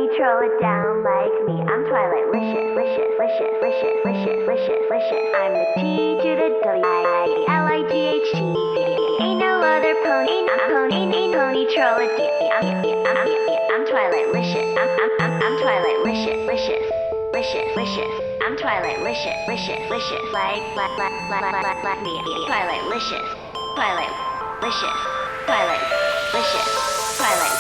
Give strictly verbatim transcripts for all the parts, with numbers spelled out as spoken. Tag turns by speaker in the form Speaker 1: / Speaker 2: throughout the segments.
Speaker 1: pony, troll it down like me. I'm Twilight Licious, licious, licious, licious, licious, licious, licious. I'm the T to the W I L I G H T. Ain't no other pony, I'm pony, ain't pony, troll it down. I'm, I'm, I'm Twilight Licious. I'm, I'm, I'm, I'm Twilight Licious, licious, licious, licious. I'm Twilight Licious, licious, licious. Like, like, like, like, like, like me. Twilight Licious, Twilight Licious, Twilight Licious, Twilight.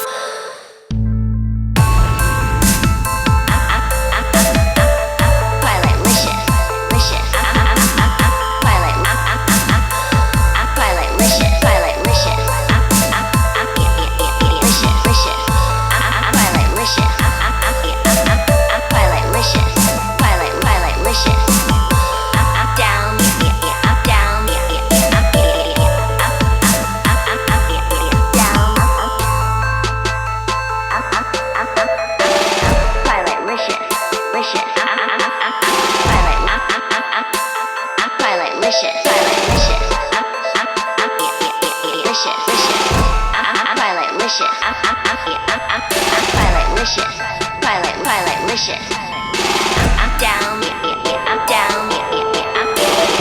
Speaker 1: Twilight, Twilight, licious. I'm down, I'm down, I'm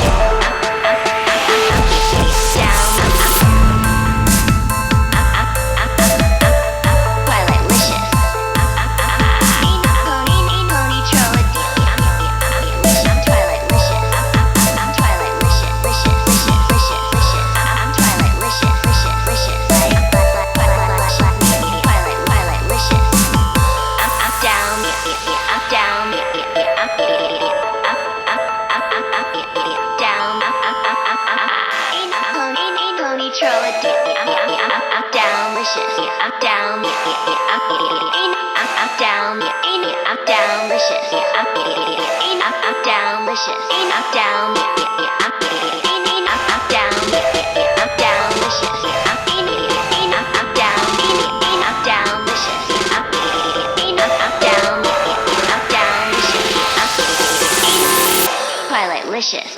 Speaker 1: Twilight licious. Ain't no pony, ain't pony, troll it. I'm Twilight licious. I'm Twilight licious, licious, licious, licious, licious. I'm Twilight licious, licious, licious. Like, like, like, like, like, like, like me. Twilight, Twilight licious. I'm down, I'm down, I'm down, ain't no pony, ain't pony, troll it. I'm down, licious. I'm down, ain't I'm down, ain't I'm down, licious. Ain't I'm down, licious. Ain't I'm down, ain't ain't I'm down, I'm down, licious. Ain't ain't I'm down, ain't ain't I'm down, licious. Ain't I'm down, I'm down, licious. Twilight licious.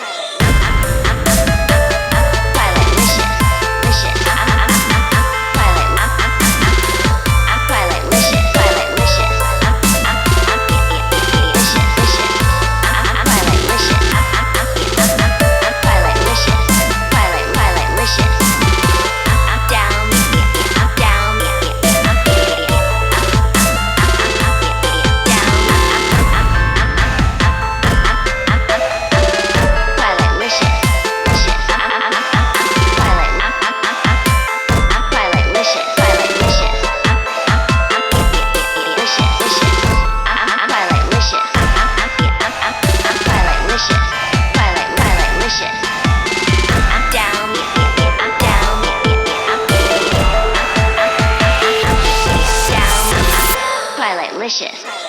Speaker 1: Twilight licious.